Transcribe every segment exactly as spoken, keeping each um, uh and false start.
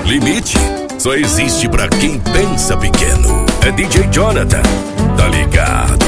Limite só existe pra quem pensa pequeno. É D J Jonathan, tá ligado?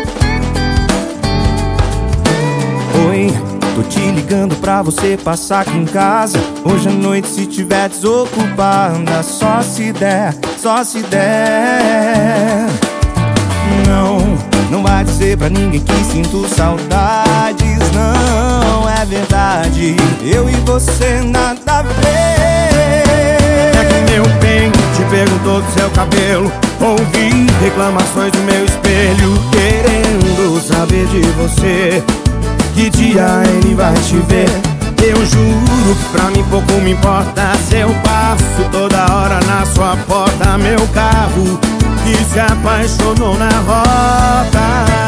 Oi, tô te ligando pra você passar aqui em casa hoje à noite se tiver desocupada. Só se der, só se der. Não, não vai dizer pra ninguém que sinto saudades. Não, é verdade, eu e você nada a ver. É que meu bem te perguntou do seu cabelo, ouvi reclamações do meu espelho, querendo saber de você, que dia ele vai te ver. Eu juro que pra mim pouco me importa se eu passo toda hora na sua porta. Meu carro que se apaixonou na rota.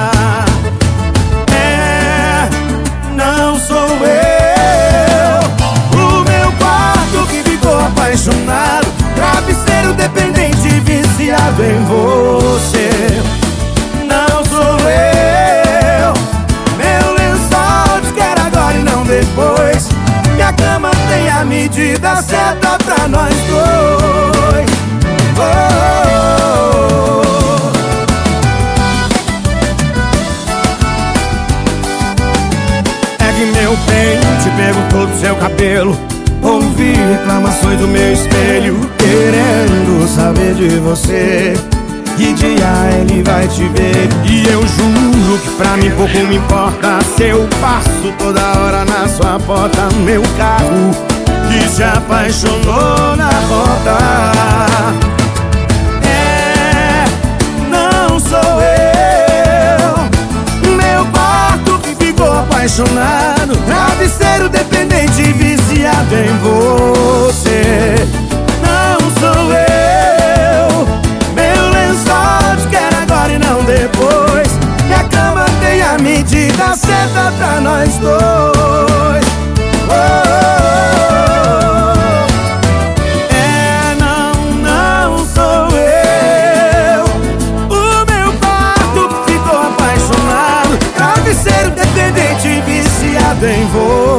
É, não sou eu. O meu quarto que ficou apaixonado, travesseiro dependente, viciado em você. Não sou eu. Meu lençol te quer agora e não depois. Minha cama tem a medida certa pra nós dois. Oh. É que meu bem te perguntou do seu cabelo, ouvi reclamações do meu espelho, querendo saber de você, que dia ele vai te ver. E eu juro que pra mim pouco me importa se eu passo toda hora na sua porta. Meu carro que se apaixonou na rota. É, não sou eu. Meu quarto que ficou apaixonado, travesseiro dependente, viciado em você. Não sou eu. Meu lençol te quer agora e não depois. Minha cama tem a medida certa pra nós dois. Oh, é, não, não sou eu. O meu quarto ficou apaixonado, travesseiro dependente, viciado em você.